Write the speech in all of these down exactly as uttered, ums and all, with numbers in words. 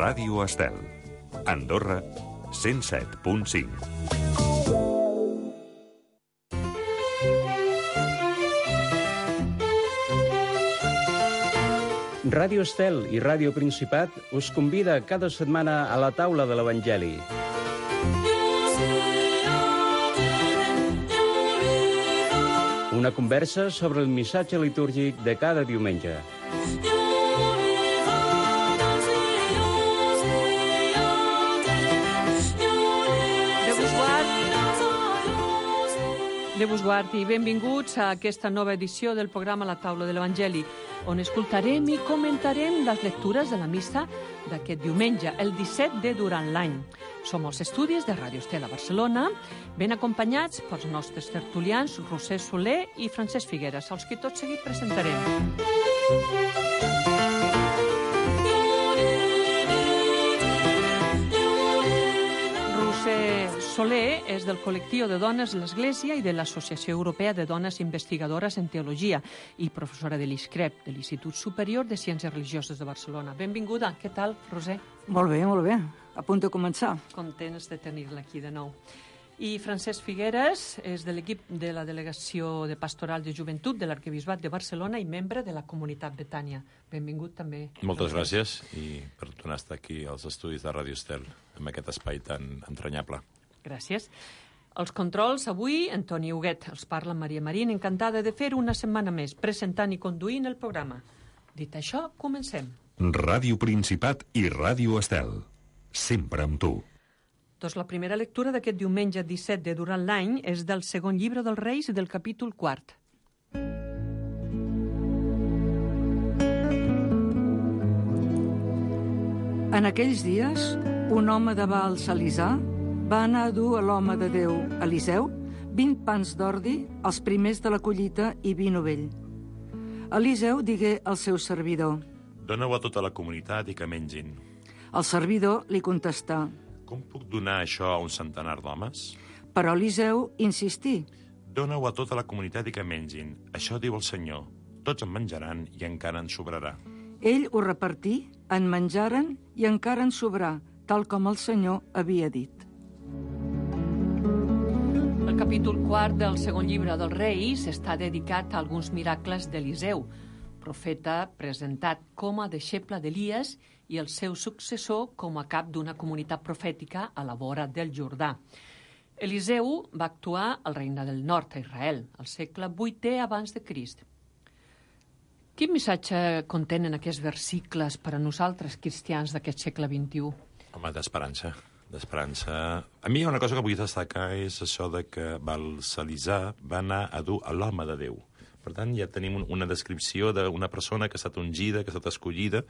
Ràdio Estel. Andorra, cent set punt cinc. Ràdio Estel i Ràdio Principat us convida cada setmana a la taula de l'Evangeli. Una conversa sobre el missatge litúrgic de cada diumenge. Déu vos guardi i benvinguts a aquesta nova edició del programa La Taula de l'Evangeli, on escoltarem i comentarem les lectures de la missa d'aquest diumenge, el disset de durant l'any. Som als estudis de Ràdio Estel a Barcelona, ben acompanyats pels nostres tertulians Roser Soler i Francesc Figueres, els que tot seguit presentarem. Roser Soler és del col·lectiu de dones de l'Església i de l'Associació Europea de Dones Investigadores en Teologia i professora de l'I S C R E P, de l'Institut Superior de Ciències Religioses de Barcelona. Benvinguda. Què tal, Roser? Molt bé, molt bé. A punt de començar. Contents de tenir-la aquí de nou. I Francesc Figueres és de l'equip de la Delegació de Pastoral de Joventut de l'Arquebisbat de Barcelona i membre de la Comunitat Betània. Benvingut també. Moltes gràcies i per tornar a estar aquí als estudis de Ràdio Estel, amb aquest espai tan entranyable. Gràcies. Els controls avui, Antoni Huguet, els parla Maria Marín, encantada de fer una setmana més, presentant i conduint el programa. Dit això, comencem. Ràdio Principat i Ràdio Estel. Sempre amb tu. Doncs la primera lectura d'aquest diumenge disset de durant l'any és del segon llibre dels Reis i del capítol quart. En aquells dies, un home de Baal Salisà va anar a dur a l'home de Déu, Eliseu, vint pans d'ordi, els primers de la collita i vi novell. Eliseu digué al seu servidor: Dóna-ho a tota la comunitat i que mengin. El servidor li contestà: Com puc donar això a un centenar d'homes? Però Eliseu insistí: Dóna-ho a tota la comunitat i que mengin. Això diu el Senyor. Tots en menjaran i encara en sobrarà. Ell ho repartí, en menjaren i encara en sobrà, tal com el Senyor havia dit. El capítol quart del segon llibre dels Reis està dedicat a alguns miracles d'Eliseu, profeta presentat com a deixeble d'Elies i el seu successor com a cap d'una comunitat profètica a la vora del Jordà. Eliseu va actuar al Regne del Nord, a Israel, al segle vuitè abans de Crist. Quin missatge contenen aquests versicles per a nosaltres, cristians d'aquest segle vint-i-u? Home, d'esperança. d'esperança. A mi una cosa que vull destacar és això de que Baal Salisà va anar a dur a l'home de Déu. Per tant, ja tenim una descripció d'una persona que ha estat ungida, que ha estat escollida,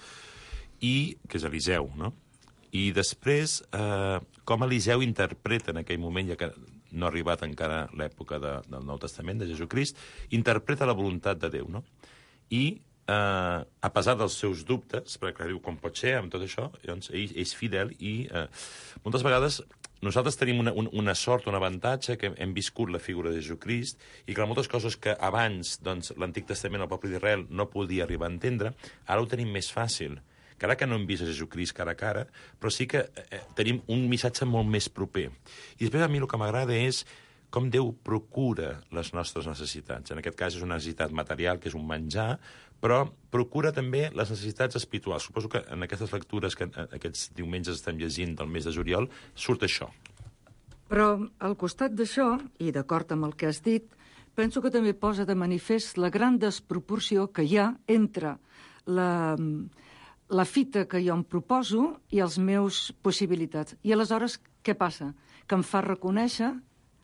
i que és Eliseu, no? I després, eh, com Eliseu interpreta en aquell moment, ja que no ha arribat encara l'època de, del Nou Testament, de Jesucrist, interpreta la voluntat de Déu, no? I, eh, a pesar dels seus dubtes, perquè diu com pot ser amb tot això, doncs ell és fidel i eh, moltes vegades nosaltres tenim una, una sort, un avantatge, que hem viscut la figura de Jesucrist i que moltes coses que abans doncs, l'Antic Testament, el poble d'Israel, no podia arribar a entendre, ara ho tenim més fàcil. Encara que no hem vist a Jesucrist cara a cara, però sí que eh, tenim un missatge molt més proper. I després a mi el que m'agrada és com Déu procura les nostres necessitats. En aquest cas és una necessitat material, que és un menjar, però procura també les necessitats espirituals. Suposo que en aquestes lectures que aquests diumenges estem llegint del mes de juliol surt això. Però al costat d'això, i d'acord amb el que has dit, penso que també posa de manifest la gran desproporció que hi ha entre la, la fita que jo em proposo i els meus possibilitats. I aleshores, què passa? Que em fa reconèixer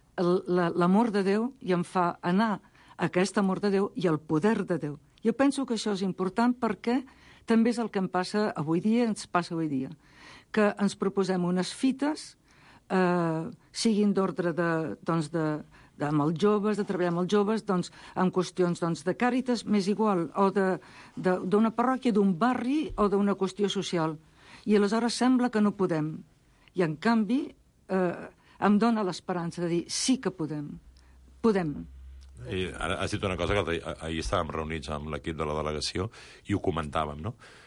l'amor de Déu i em fa anar a aquest amor de Déu i el poder de Déu. Jo penso que això és important perquè també és el que em passa avui dia, ens passa avui dia, que ens proposem unes fites, eh, siguin d'ordre de, doncs de, de, amb els joves, de treballar amb els joves, doncs, en qüestions doncs, de càritas, m'és igual, o d'una parròquia, d'un barri o d'una qüestió social. I aleshores sembla que no podem. I en canvi, eh, em dóna l'esperança de dir sí que podem. Podem. I ara has dit una cosa que ahir estàvem reunits amb l'equip de la delegació i ho comentàvem, no?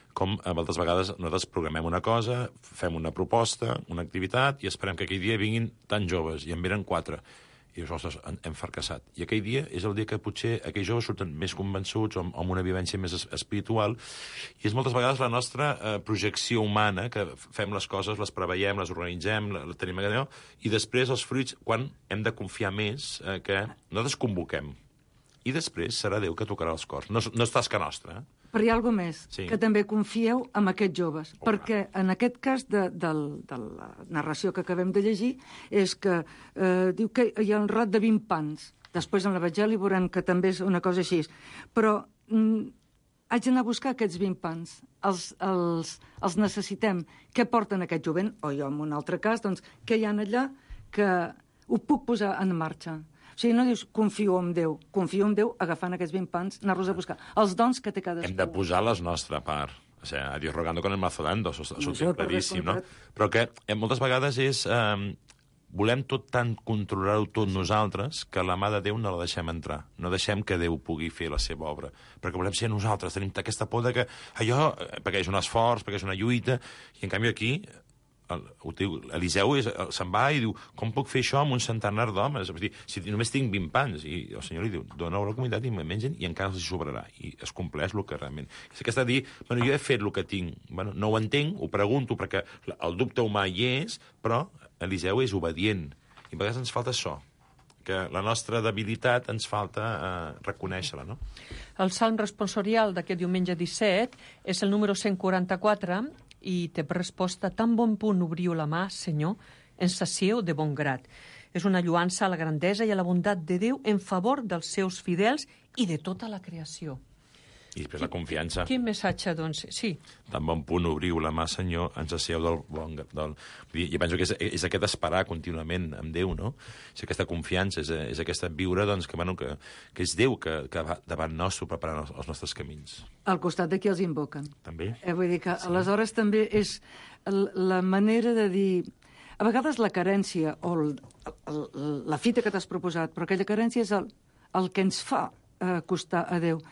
com a moltes vegades nosaltres programem una cosa, fem una proposta, una activitat, i esperem que aquell dia vinguin tan joves, i en venen quatre. I nosaltres hem fracassat. I aquell dia és el dia que potser aquells joves surten més convençuts o amb una vivència més espiritual, i és moltes vegades la nostra eh, projecció humana, que fem les coses, les preveiem, les organitzem, la, la tenim allò, i després els fruits, quan hem de confiar més, eh, que nosaltres convoquem. I després serà Déu que tocarà els cors. No, no és tasca nostra, eh? Però hi ha alguna més, sí. que també confieu en aquests joves, oh, perquè en aquest cas de, de, de la narració que acabem de llegir és que eh, diu que hi ha un rot de vint pans. Després en l'Evangeli veurem que també és una cosa així. Però mm, haig d'anar a buscar aquests vint pans. Els, els, els necessitem. Què porten aquest jovent? O jo, en un altre cas, doncs, què hi ha allà que ho puc posar en marxa? O sigui, no dius, confio en Déu. Confio en Déu agafant aquests vint pans, anar-los a buscar. Els dons que té cadascú. Hem de posar la nostra part. O sigui, a Dios rogando con el mazo dando, això, això ho tinc claríssim, no? Però que eh, moltes vegades és... Eh, volem tot tant controlar-ho tot nosaltres que la mà de Déu no la deixem entrar. No deixem que Déu pugui fer la seva obra. Perquè volem ser nosaltres. Tenim aquesta por de que allò, perquè és un esforç, perquè és una lluita, i en canvi aquí... El, diu, Eliseu és, se'n va i diu, com puc fer això amb un centenar d'homes? Si només tinc vint pans. I el senyor li diu, doneu a la comunitat i me mengen i encara els hi sobrarà. I es compleix el que realment... És que està a dir, bueno, jo he fet el que tinc. Bueno, no ho entenc, ho pregunto, perquè el dubte humà hi és, però Eliseu és obedient. I a vegades ens falta això, que la nostra debilitat ens falta eh, reconèixer-la, no? El salm responsorial d'aquest diumenge disset és el número cent quaranta-quatre i té per resposta: tan bon punt obriu la mà, Senyor, ens sacieu de bon grat. És una lluança a la grandesa i a la bondat de Déu en favor dels seus fidels i de tota la creació. I després la confiança. Quin missatge, doncs? Sí. Tan bon punt obriu la mà, Senyor, ens sacieu del bon... Del... Jo penso que és, és aquest esperar contínuament amb Déu, no? És aquesta confiança, és, és aquesta viure, doncs, que, bueno, que, que és Déu que, que va davant nostre preparant els, els nostres camins. Al costat de qui els invoquen. També. Eh, vull dir que, sí. Aleshores, també és la manera de dir... A vegades la carència, o el, el, la fita que t'has proposat, però aquella carència és el, el que ens fa eh, acostar a Déu.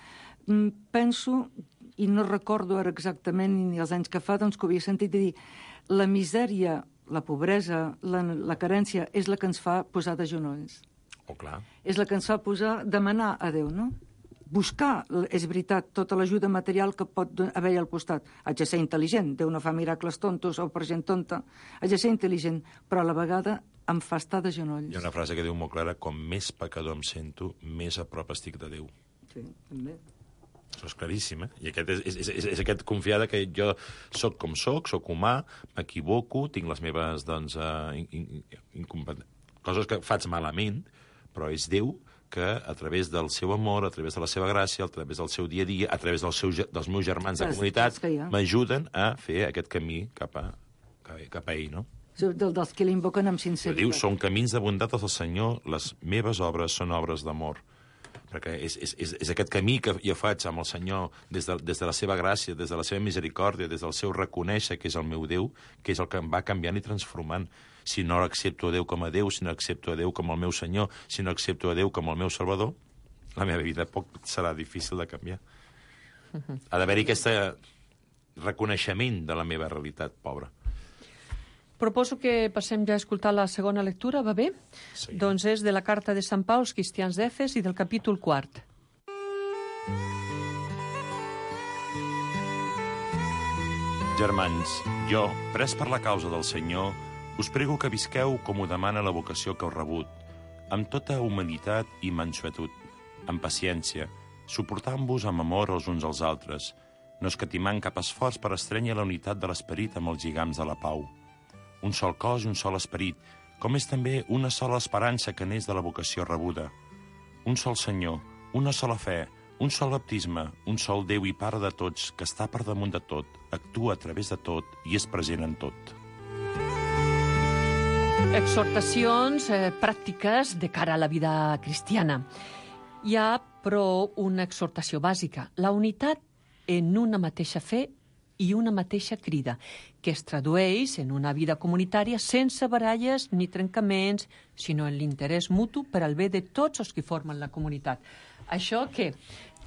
Penso, i no recordo ara exactament ni els anys que fa, doncs que ho havia sentit dir, la misèria, la pobresa, la, la carència és la que ens fa posar de genolls. Oh, clar. És la que ens fa posar, demanar a Déu, no? Buscar, és veritat, tota l'ajuda material que pot haver al costat. Haig de ser intel·ligent, Déu no fa miracles tontos o per gent tonta. Haig de ser intel·ligent, però a la vegada em fa estar de genolls. Hi ha una frase que diu molt clara: com més pecador em sento, més a prop estic de Déu. Sí, també. Això és claríssim, eh? I aquest és, és, és, és aquest confiar que jo sóc com sóc, sóc humà, m'equivoco, tinc les meves, doncs, uh, in, in, in, coses que faig malament, però és Déu que, a través del seu amor, a través de la seva gràcia, a través del seu dia a dia, a través del seu, dels meus germans de comunitat, m'ajuden a fer aquest camí cap a, cap a ell, no? Del, dels que l'invoquen amb sinceritat. Diu, són camins de bondat del Senyor, les meves obres són obres d'amor. Perquè és, és, és, és aquest camí que jo faig amb el Senyor des de, des de la seva gràcia, des de la seva misericòrdia, des del seu reconèixer que és el meu Déu, que és el que em va canviant i transformant. Si no accepto a Déu com a Déu, si no accepto a Déu com el meu Senyor, si no accepto a Déu com el meu Salvador, la meva vida poc serà difícil de canviar. Ha d'haver-hi aquest reconeixement de la meva realitat pobra. Proposo que passem ja a escoltar la segona lectura, va bé? Sí. Doncs és de la carta de Sant Pau als cristians d'Efes i del capítol quart. Germans, jo, pres per la causa del Senyor, us prego que visqueu com ho demana la vocació que heu rebut, amb tota humanitat i mansuetud, amb paciència, suportant-vos amb amor els uns als altres, no escatimant cap esforç per estrènyer la unitat de l'esperit amb els lligams de la pau. Un sol cos i un sol esperit, com és també una sola esperança que neix de la vocació rebuda. Un sol Senyor, una sola fe, un sol baptisme, un sol Déu i Pare de tots, que està per damunt de tot, actua a través de tot i és present en tot. Exhortacions eh, pràctiques de cara a la vida cristiana. Hi ha, però, una exhortació bàsica, la unitat en una mateixa fe i una mateixa crida, que es tradueix en una vida comunitària sense baralles ni trencaments, sinó en l'interès mutu per al bé de tots els que formen la comunitat. Això què?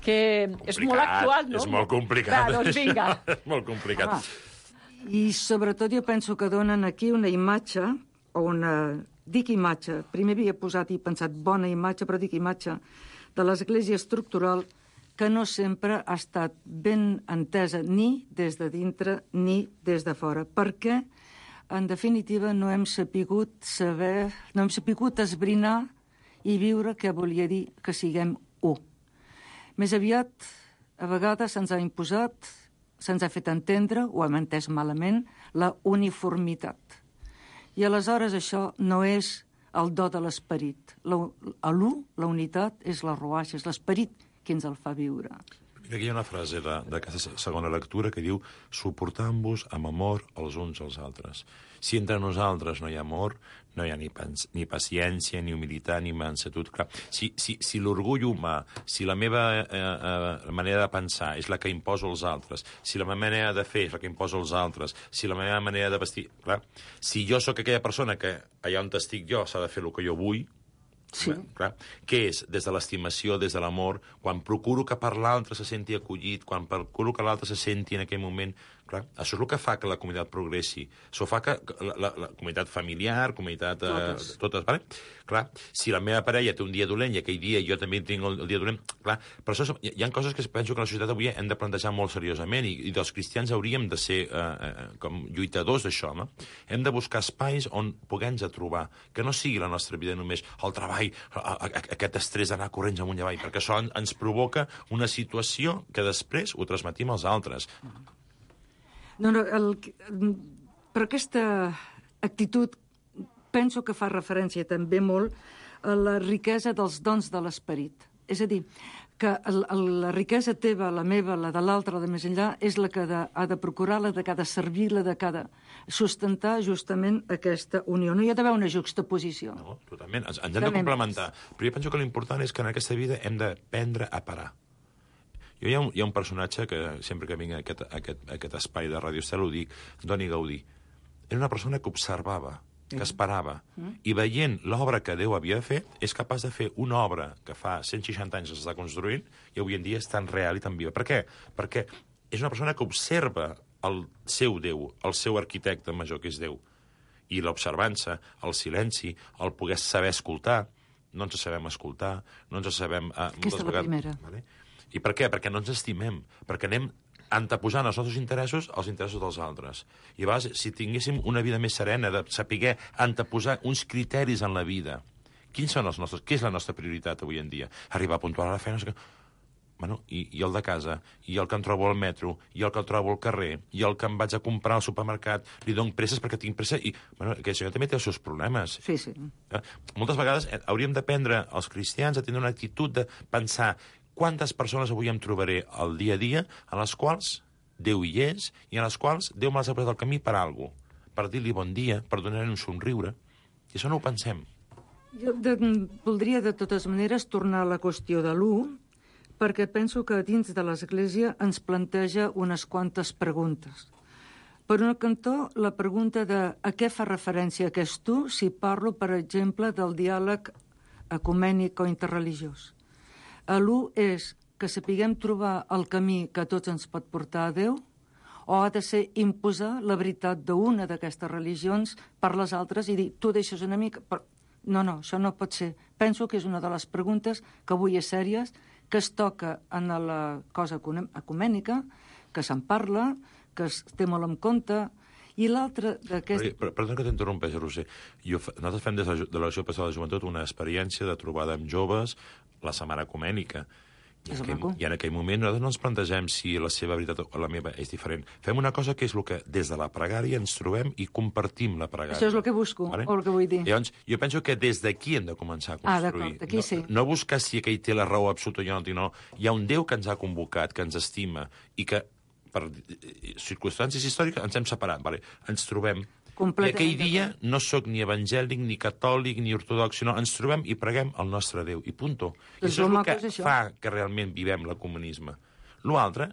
que és molt actual, no? És molt complicat. Va, doncs vinga. És molt complicat. Home, i sobretot jo penso que donen aquí una imatge, o una... dic imatge, primer havia posat i pensat bona imatge, però dic imatge, de l'Església estructural que no sempre ha estat ben entesa ni des de dintre ni des de fora. Perquè, en definitiva, no hem sapigut saber, no hem sapigut esbrinar i viure què volia dir que siguem u. Més aviat, a vegades se'ns ha imposat, se'ns ha fet entendre, o hem entès malament, la uniformitat. I aleshores això no és el do de l'esperit. A l'u, la unitat, és la roaixa, és l'esperit qui ens el fa viure. Mira, aquí hi ha una frase d'aquesta segona lectura que diu «Suportam-vos amb amor els uns als altres». Si entre nosaltres no hi ha amor, no hi ha ni, ni paciència, ni humilitat, ni mansetud. Clar, si, si, si l'orgull humà, si la meva eh, eh, manera de pensar és la que imposo als altres, si la meva manera de fer és la que imposo als altres, si la meva manera de vestir... Clar, si jo sóc aquella persona que allà on estic jo s'ha de fer el que jo vull, sí. Clar, què és? Des de l'estimació, des de l'amor, quan procuro que per l'altre se senti acollit, quan procuro que l'altre se senti en aquell moment... Clar, això és el que fa que la comunitat progressi. Això fa que la, la, la comunitat familiar, comunitat... Totes. Eh, totes, vale? Clar, si la meva parella té un dia dolent i aquell dia jo també tinc el, el dia dolent... Clar, però això, hi, hi ha coses que penso que la societat avui hem de plantejar molt seriosament i, i dels cristians hauríem de ser eh, eh, com lluitadors d'això, no? Hem de buscar espais on puguem-nos trobar, que no sigui la nostra vida només el treball, a, a, a, aquest estrès d'anar corrents amunt i avall, perquè això en, ens provoca una situació que després ho transmetim als altres. No, no, el, per aquesta actitud penso que fa referència també molt a la riquesa dels dons de l'esperit. És a dir, que el, el, la riquesa teva, la meva, la de l'altre, la de més enllà, és la que de, ha de procurar, la de que ha de servir, la de que ha de sustentar justament aquesta unió. No hi ha d'haver una juxtaposició. No, totalment. Ens, ens hem de complementar. Però jo penso que l'important és que en aquesta vida hem d'aprendre a parar. Jo hi ha, un, hi ha un personatge que sempre que vinc a aquest, a aquest, a aquest espai de Ràdio Estel ho dic, Antoni Gaudí. Era una persona que observava, que esperava, mm. i veient l'obra que Déu havia fet, és capaç de fer una obra que fa cent seixanta anys que s'està construint i avui en dia és tan real i tan viva. Per què? Perquè és una persona que observa el seu Déu, el seu arquitecte major, que és Déu. I l'observança, el silenci, el poder saber escoltar, no ens sabem escoltar, no ens sabem... Eh, Aquesta és la primera. Vale? I per què? Perquè no ens estimem, perquè anem anteposant els nostres interessos als interessos dels altres. I a vegades, si tinguéssim una vida més serena, de saber anteposar uns criteris en la vida, quins són els nostres, què és la nostra prioritat avui en dia? Arribar puntual a la feina, que... bueno, i, i el de casa, i el que em trobo al metro, i el que el trobo al carrer, i el que em vaig a comprar al supermercat, li dono presses perquè tinc pressa, i bueno, aquest senyor també té els seus problemes. Sí, sí. Eh? Moltes vegades hauríem d'aprendre, els cristians, a tenir una actitud de pensar quantes persones avui em trobaré al dia a dia en les quals Déu hi és i en les quals Déu me les ha posat al camí per alguna cosa, per dir-li bon dia, per donar-li un somriure. I això no ho pensem. Jo de, voldria, de totes maneres, tornar a la qüestió de l'u, perquè penso que dins de l'Església ens planteja unes quantes preguntes. Per una cantó, la pregunta de a què fa referència aquest tu si parlo, per exemple, del diàleg ecumènic o interreligiós. L'u és que sapiguem trobar el camí que a tots ens pot portar a Déu, o ha de ser imposar la veritat d'una d'aquestes religions per les altres i dir, tu deixes una mica... Però... No, no, això no pot ser. Penso que és una de les preguntes que avui és sèries, que es toca en la cosa ecumènica, que se'n parla, que es té molt en compte, i l'altre d'aquest... Perdona que t'interrompeixi, Roser. Jo, nosaltres fem des de l'Associació Pastoral de Joventut una experiència de trobada amb joves la setmana ecumènica. I, aquell, I en aquell moment nosaltres no ens plantegem si la seva veritat o la meva és diferent. Fem una cosa que és el que des de la pregària ens trobem i compartim la pregària. Això és el que busco, vale? O el que vull dir. Llavors, jo penso que des d'aquí hem de començar a construir. Ah, d'acord, aquí sí. No, no buscar si aquell té la raó absoluta o jo no tinc, no. Hi ha un Déu que ens ha convocat, que ens estima i que per circumstàncies històriques ens hem separat, vale? Ens trobem. I aquell dia no sóc ni evangèlic, ni catòlic, ni ortodox, sinó ens trobem i preguem el nostre Déu, i punto. I això és el que fa que realment vivem l'ecumenisme. L'altre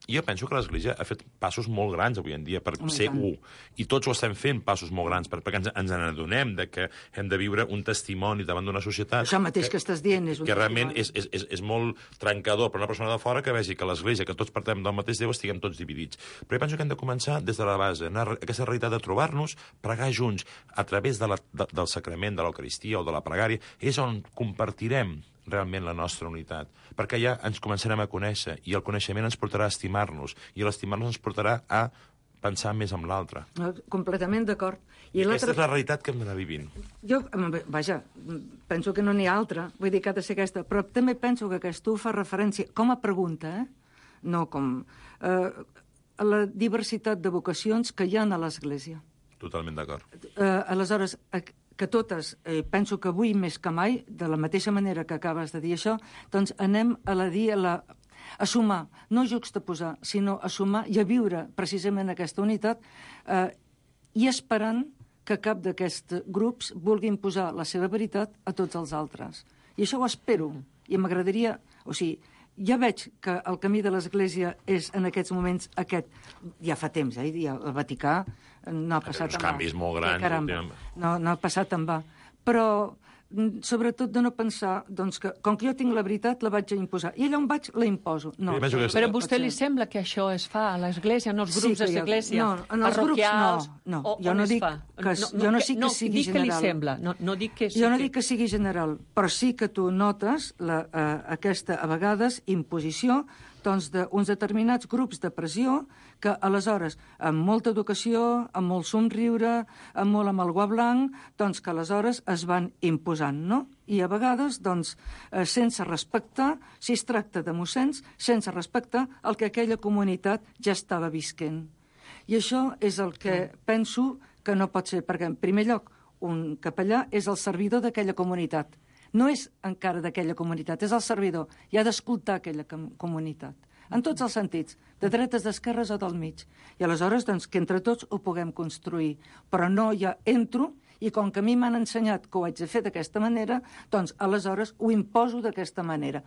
I jo penso que l'Església ha fet passos molt grans avui en dia per Oh, ser tant. u. I tots ho estem fent, passos molt grans, per, perquè ens, ens n'adonem de que hem de viure un testimoni davant d'una societat... Això mateix que estàs dient és un que realment testimoni. és, és, és, és molt trencador per una persona de fora que vegi que l'Església, que tots partem del mateix Déu, estiguem tots dividits. Però jo penso que hem de començar des de la base, anar a aquesta realitat de trobar-nos, pregar junts, a través de la, de, del sacrament, de l'Eucaristia o de la pregària, és on compartirem realment la nostra unitat, perquè ja ens començarem a conèixer, i el coneixement ens portarà a estimar-nos, i l'estimar-nos ens portarà a pensar més en l'altre. No, completament d'acord. I aquesta és la realitat que hem d'anar vivint. Jo, vaja, penso que no n'hi ha altra, vull dir que ha de ser aquesta, però també penso que aquest tu fa referència, com a pregunta, eh? no com... Eh, a la diversitat de vocacions que hi ha a l'Església. Totalment d'acord. Eh, aleshores, que totes, eh, penso que avui més que mai, de la mateixa manera que acabes de dir això, doncs anem a la dir, a, la, a sumar, no a juxtaposar, sinó a sumar i a viure precisament aquesta unitat eh, i esperant que cap d'aquests grups vulguin posar la seva veritat a tots els altres. I això ho espero, i m'agradaria... O sigui, ja veig que el camí de l'Església és en aquests moments aquest. Ja fa temps, eh? Ja el Vaticà no ha passat en va. Uns canvis molt grans. Eh, caramba, no, no ha passat en va. Però sobretot de no pensar doncs, que com que jo tinc la veritat la vaig a imposar. I allà on vaig la imposo. No, Sí, que... Però a vostè li sembla que això es fa a l'Església, en els grups sí, de l'Església, no, en els parroquials? Grups, no, no. O, Jo no dic fa? que, no, no, jo no que, dic que no, sigui dic general. que li sembla, no, no dic que sí jo no que... dic que sigui general, però sí que tu notes la, eh, aquesta, a vegades, imposició doncs, d'uns determinats grups de pressió que, aleshores, amb molta educació, amb molt somriure, amb molt amb el guà blanc, doncs que aleshores es van imposant, no? I a vegades, doncs, eh, sense respectar, si es tracta de mossens, sense respectar el que aquella comunitat ja estava visquent. I això és el que penso que no pot ser, perquè, en primer lloc, un capellà és el servidor d'aquella comunitat. No és encara d'aquella comunitat, és el servidor, i ha d'escoltar aquella comunitat, en tots els sentits, de dretes, d'esquerres o del mig. I aleshores, doncs, que entre tots ho puguem construir. Però no ja entro, i com que a mi m'han ensenyat que ho haig de fer d'aquesta manera, doncs, aleshores, ho imposo d'aquesta manera.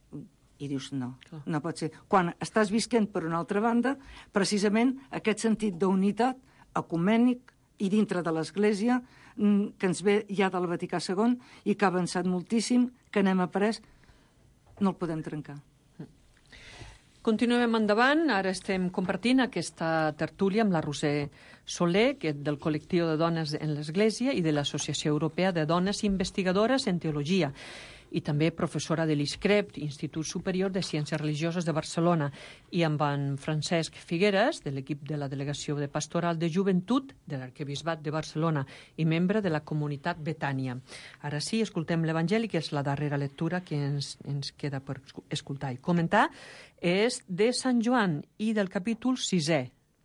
I dius, no, no pot ser. Quan estàs visquent per una altra banda, precisament aquest sentit d'unitat ecumènic i dintre de l'Església, que ens ve ja del Vaticà segon i que ha avançat moltíssim, que n'hem après, no el podem trencar. Continuem endavant. Ara estem compartint aquesta tertúlia amb la Roser Soler, que és del col·lectiu de dones en l'Església i de l'Associació Europea de Dones Investigadores en Teologia, i també professora de l'I S C R E P, Institut Superior de Ciències Religioses de Barcelona, i amb en Francesc Figueres, de l'equip de la Delegació de Pastoral de Joventut de l'Arquebisbat de Barcelona i membre de la comunitat Betània. Ara sí, escoltem l'Evangeli, que és la darrera lectura que ens, ens queda per escoltar i comentar. És de Sant Joan i del capítol sisè.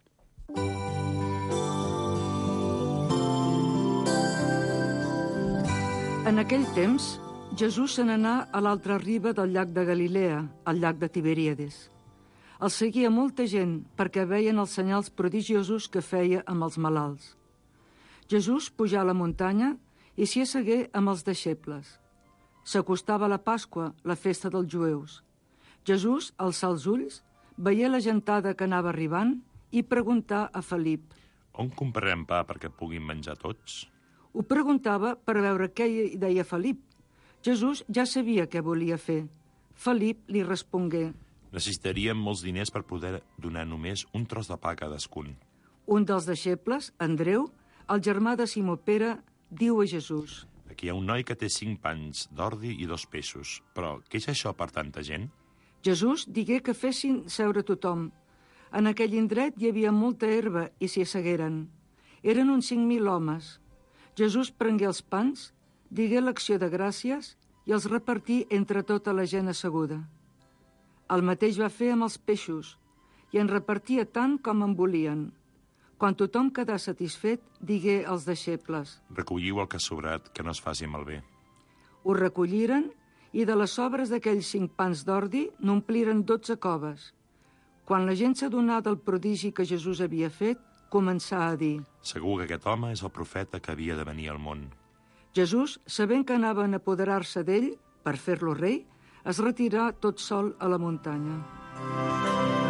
En aquell temps, Jesús se n'anà a l'altra riba del llac de Galilea, al llac de Tiberíades. El seguia molta gent perquè veien els senyals prodigiosos que feia amb els malalts. Jesús pujà a la muntanya i s'hi assegué amb els deixebles. S'acostava la Pasqua, la festa dels jueus. Jesús alçà els ulls, veié la gentada que anava arribant i preguntà a Felip. On comprarem pa perquè puguin menjar tots? Ho preguntava per veure què hi deia Felip. Jesús ja sabia què volia fer. Felip li respongué. Necessitaríem molts diners per poder donar només un tros de pa a cadascun. Un dels deixebles, Andreu, el germà de Simó Pere, diu a Jesús. Aquí hi ha un noi que té cinc pans d'ordi i dos peixos. Però què és això per tanta gent? Jesús digué que fessin seure tothom. En aquell indret hi havia molta herba i s'hi assegueren. Eren uns cinc mil homes. Jesús prengué els pans, digué l'acció de gràcies i els repartí entre tota la gent asseguda. El mateix va fer amb els peixos i en repartia tant com en volien. Quan tothom quedà satisfet, digué als deixebles. Recolliu el que ha sobrat, que no es faci malbé. Ho recolliren i de les sobres d'aquells cinc pans d'ordi n'ompliren dotze coves. Quan la gent s'adonà del prodigi que Jesús havia fet, començà a dir. Segur que aquest home és el profeta que havia de venir al món. Jesús, sabent que anaven a apoderar-se d'ell per fer-lo rei, es retirà tot sol a la muntanya.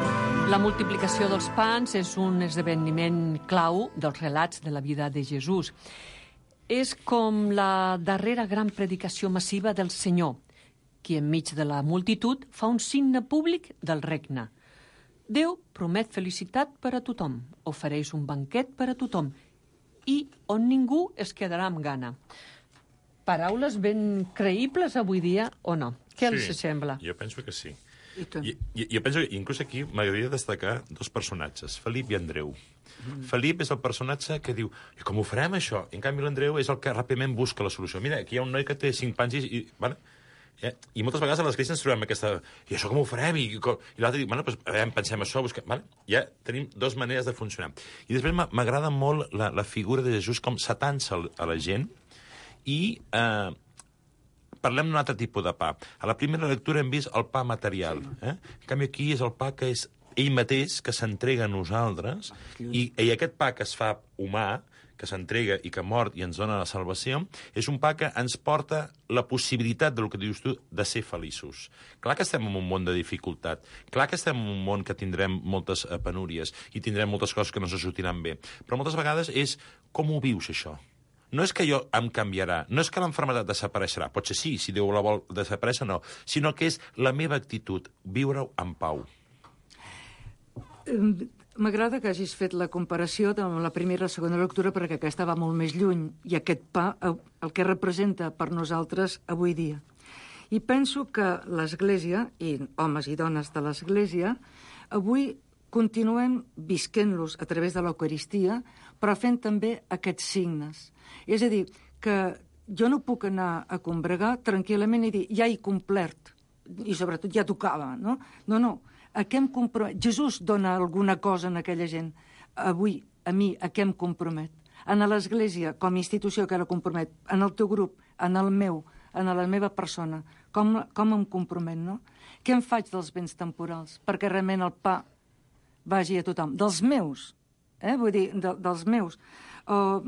La multiplicació dels pans és un esdeveniment clau dels relats de la vida de Jesús. És com la darrera gran predicació massiva del Senyor, qui enmig de la multitud fa un signe públic del regne. Déu promet felicitat per a tothom, ofereix un banquet per a tothom i on ningú es quedarà amb gana. Paraules ben creïbles avui dia o no? Què Sí, els sembla? Jo penso que sí. I tant. I, i, jo penso que inclús aquí m'agradaria destacar dos personatges, Felip i Andreu. Mm. Felip és el personatge que diu i com ho farem, això? I, en canvi, l'Andreu és el que ràpidament busca la solució. Mira, aquí hi ha un noi que té cinc pans i... i vale? Eh? I moltes vegades a l'església ens trobem aquesta... I això com ho farem? I, i l'altre diu, bueno, doncs, a veure, pensem això, busquem... Vale? Ja tenim dues maneres de funcionar. I després m'agrada molt la, la figura de Jesús com s'atansa a la gent i... Eh, parlem d'un altre tipus de pa. A la primera lectura hem vist el pa material. Eh? En canvi, aquí és el pa que és ell mateix, que s'entrega a nosaltres, i, i aquest pa que es fa humà, que s'entrega i que mor i ens dona la salvació, és un pa que ens porta la possibilitat del que dius tu de ser feliços. Clar que estem en un món de dificultat, clar que estem en un món que tindrem moltes penúries i tindrem moltes coses que no se sortiran bé, però moltes vegades és com ho vius, això. No és que jo em canviarà, no és que l'enfermetat desapareixerà, potser sí, si Déu la vol desaparèixer, no, sinó que és la meva actitud, viure-ho en pau. M'agrada que hagis fet la comparació amb la primera i la segona lectura perquè aquesta va molt més lluny i aquest pa el que representa per nosaltres avui dia. I penso que l'Església, i homes i dones de l'Església, avui continuem visquent-los a través de l'Eucaristia, però fent també aquests signes. És a dir, que jo no puc anar a combregar tranquil·lament i dir ja he complert, i sobretot ja tocava, no? No, no. A què em compromet? Jesús dona alguna cosa en aquella gent. Avui, a mi, a què em compromet? En l'Església, com a institució que la compromet, en el teu grup, en el meu, en la meva persona, com, com em compromet, no? Què em faig dels béns temporals? Perquè realment el pa vagi a tothom. Dels meus, eh? Vull dir, de, dels meus. Uh,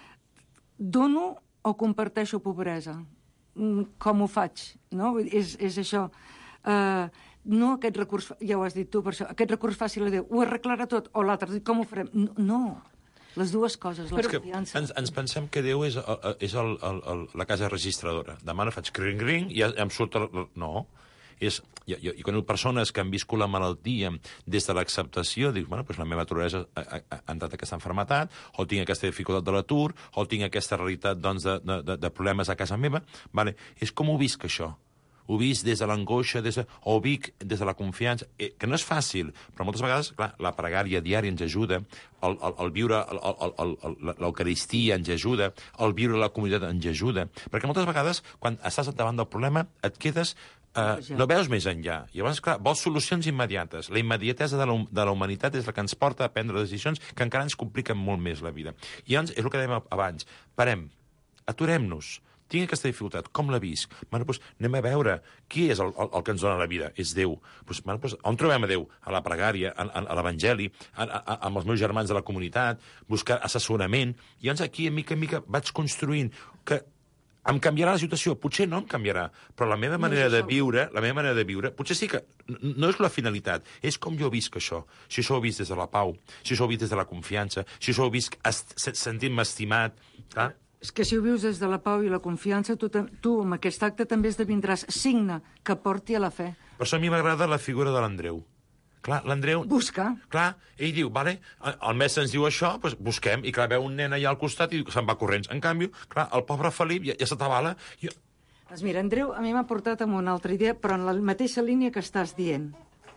dono o comparteixo pobresa? Com ho faig? No? És, és això. Uh, no aquest recurs, ja ho has dit tu, per això, aquest recurs fàcil a Déu, ho arreglarà tot, o l'altre, com ho farem? No, no. Les dues coses, la confiança. Ens, ens pensem que Déu és, és el, el, el, la casa registradora. Demà no faig cring-cring i ja em surt... El... No. És, i, i, i quan persones que han viscut la malaltia des de l'acceptació, dius, bueno, doncs la meva naturalesa ha, ha, ha entrat aquesta malaltia, o tinc aquesta dificultat de l'atur, o tinc aquesta realitat doncs, de, de, de problemes a casa meva, vale. És com ho visc, això? Ho visc des de l'angoixa, des de, o ho visc des de la confiança, eh, que no és fàcil, però moltes vegades, clar, la pregària diària ens ajuda, el, el, el viure l'Eucaristia ens ajuda, el viure la comunitat ens ajuda, perquè moltes vegades, quan estàs davant del problema, et quedes... Uh, no veus més enllà. I llavors, clar, vols solucions immediates. La immediatesa de la, de la humanitat és la que ens porta a prendre decisions que encara ens compliquen molt més la vida. I llavors, és el que dèiem abans, parem, aturem-nos, tinc aquesta dificultat, com la visc? Bueno, doncs anem a veure qui és el, el, el que ens dona la vida, és Déu. Doncs, bueno, doncs, on trobem a Déu? A la pregària, a, a, a l'Evangeli, a, a, a, amb els meus germans de la comunitat, buscar assessorament. I llavors aquí, a mica en mica, vaig construint que em canviarà la situació? Potser no em canviarà, però la meva manera de viure, la meva manera de viure, potser sí que no és la finalitat, és com jo visc això. Si això ho visc des de la pau, si això ho visc des de la confiança, si això ho visc sentint-me estimat, clar. És que si ho vius des de la pau i la confiança, tu, tu amb aquest acte també esdevindràs signe que porti a la fe. Per això a mi m'agrada la figura de l'Andreu. Clar, l'Andreu... Busca. Clar, ell diu, vale, el mestre ens diu això, doncs busquem, i clar, veu un nen allà al costat i se'n va corrents. En canvi, clar, el pobre Felip ja, ja s'atabala. I... Doncs mira, Andreu a mi m'ha portat amb una altra idea, però en la mateixa línia que estàs dient.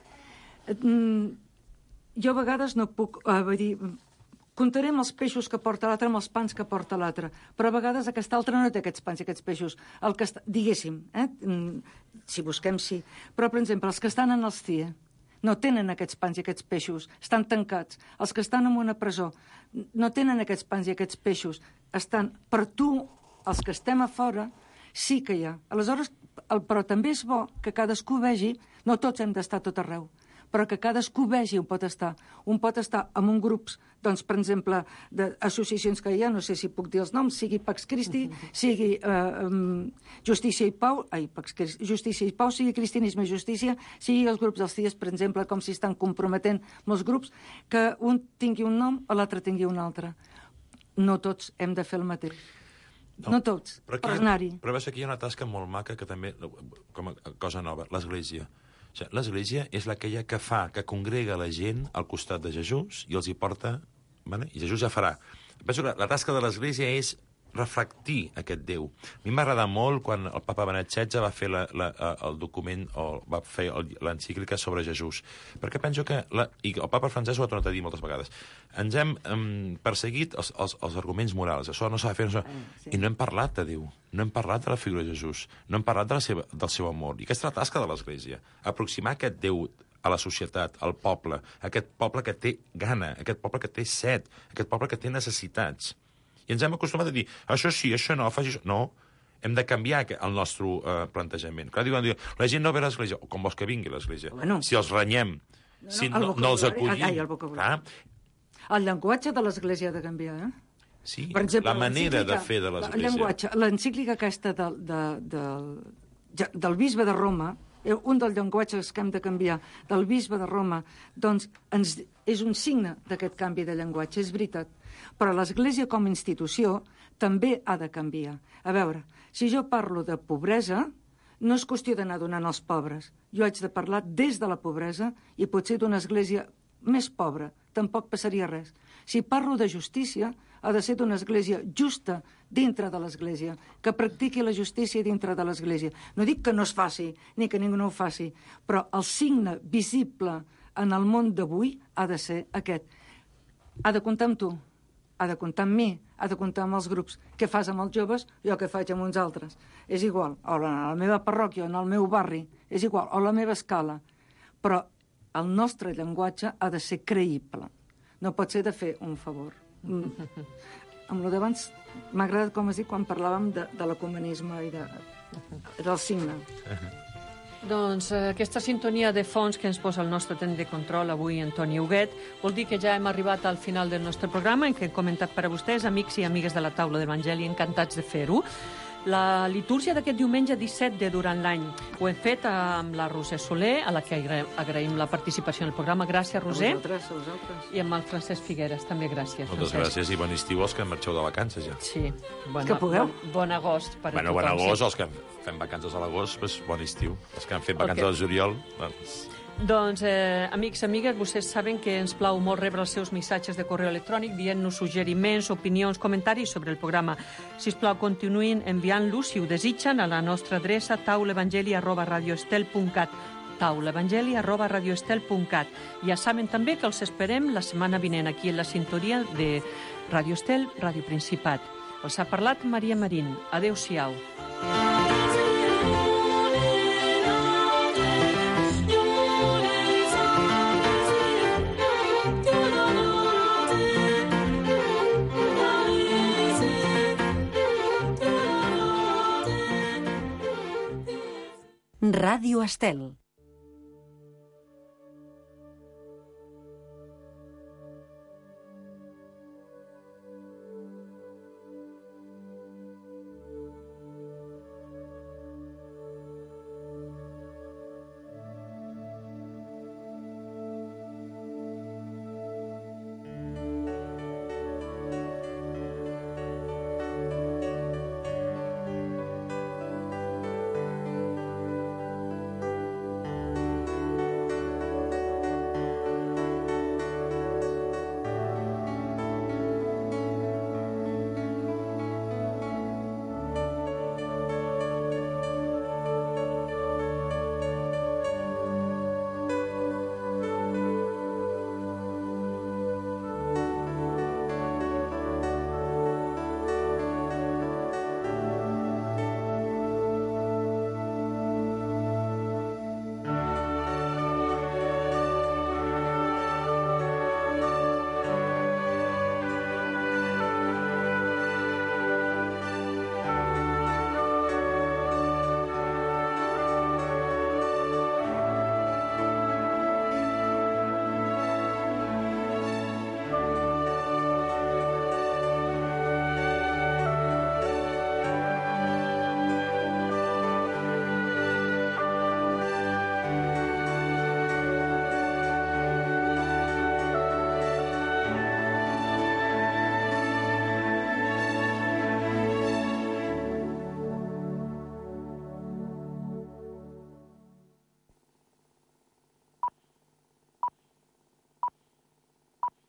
Mm, jo a vegades no puc... Uh, vull dir, comptarem els peixos que porta l'altre amb els pans que porta l'altre, però a vegades aquest altre no té aquests pans i aquests peixos. El que està, diguéssim, eh? Si busquem, sí. Però, per exemple, els que estan en els C I E no tenen aquests pans i aquests peixos, estan tancats. Els que estan en una presó no tenen aquests pans i aquests peixos, estan... Per tu, els que estem a fora, sí que hi ha. Aleshores, el, però també és bo que cadascú vegi, no tots hem d'estar tot arreu, però que cadascú vegi on pot estar. Un pot estar en un grups, doncs, per exemple, d'associacions que hi ha, no sé si puc dir els noms, sigui Pax Christi, sigui eh, um, Justícia i Pau, ai, Pax Christi, Justícia i Pau, sigui Cristianisme i Justícia, sigui els grups dels C I E S, per exemple, com si estan comprometent molts grups, que un tingui un nom o l'altre tingui un altre. No tots hem de fer el mateix. No, no tots, però, però anar-hi. Però veus, aquí hi ha una tasca molt maca que també, com a cosa nova, l'Església. O sigui, l'Església és aquella que fa, que congrega la gent al costat de Jesús i els hi porta... Vale? I Jesús ja farà. Penso que la tasca de l'Església és reflectir aquest Déu. A mi m'agrada molt quan el papa Benet setze va fer la, la, el document, o va fer l'encíclica sobre Jesús. Perquè penso que, la, i el papa Francesc ho ha tornat a dir moltes vegades, ens hem um, perseguit els, els, els arguments morals. Això no s'ha de fer... No s'ha... Ah, sí. I no hem parlat de Déu. No hem parlat de la figura de Jesús. No hem parlat de la seva, del seu amor. I aquesta és la tasca de l'Església. Aproximar aquest Déu a la societat, al poble, aquest poble que té gana, aquest poble que té set, aquest poble que té necessitats. I ens hem acostumat a dir, això sí, això no, faci això. No, hem de canviar el nostre uh, plantejament. Clar, diuen, la gent no ve a l'Església, com vols que vingui a l'Església? Bueno. Si els renyem, no, si no, no els acollim... Ai, el vocabulari. El llenguatge de l'Església ha de canviar, eh? Sí, per exemple, la manera de fer de l'Església. El llenguatge, l'encíclica aquesta de, de, de, de, del bisbe de Roma, un dels llenguatges que hem de canviar, del bisbe de Roma, doncs ens, és un signe d'aquest canvi de llenguatge, és veritat. Però l'Església com a institució també ha de canviar. A veure, si jo parlo de pobresa, no és qüestió d'anar donant als pobres. Jo haig de parlar des de la pobresa i potser d'una església més pobra. Tampoc passaria res. Si parlo de justícia, ha de ser d'una església justa dintre de l'església, que practiqui la justícia dintre de l'església. No dic que no es faci, ni que ningú no ho faci, però el signe visible en el món d'avui ha de ser aquest. Ha de comptar amb tu, ha de comptar amb mi, ha de comptar amb els grups. Què fas amb els joves? Jo què faig amb uns altres. És igual, o a la meva parròquia, o en el meu barri, és igual, o a la meva escala. Però el nostre llenguatge ha de ser creïble. No pot ser de fer un favor. Mm. Amb el d'abans m'ha agradat, com es diu, quan parlàvem de, de l'ecumenisme i de, del signe. Doncs eh, aquesta sintonia de fons que ens posa el nostre temps de control avui, Antoni Huguet, vol dir que ja hem arribat al final del nostre programa, en què hem comentat per a vostès, amics i amigues de la taula de l'Evangeli, encantats de fer-ho. La litúrgia d'aquest diumenge disset de durant l'any ho hem fet amb la Roser Soler, a la que agraïm la participació en el programa. Gràcies, Roser. A vosaltres, a vosaltres. I amb el Francesc Figueres, també gràcies. Moltes Francesc. gràcies i bon estiu als que marxeu de vacances ja. Sí. Bon, que pugueu. Bon, bon agost per bueno, a tothom. Bon agost, sí. Els que fem vacances a l'agost, doncs bon estiu. Els que han fet vacances okay. al juliol, doncs... Doncs, eh, amics, amigues, vostès saben que ens plau molt rebre els seus missatges de correu electrònic dient-nos suggeriments, opinions, comentaris sobre el programa. Sisplau, continuïn enviant-los, si ho desitgen, a la nostra adreça taulevangeli arroba radioestel punt cat taulevangeli arroba radioestel punt cat. Ja saben també que els esperem la setmana vinent aquí en la sintonia de Radio Estel, Ràdio Principat. Els ha parlat Maria Marín. Adéu-siau. Ràdio Estel.